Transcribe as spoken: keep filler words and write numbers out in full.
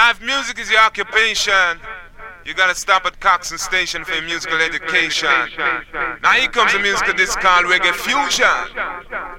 Now if music is your occupation, you gotta stop at Coxon Station for your musical education. Now here comes a musical disc called Reggae Fusion.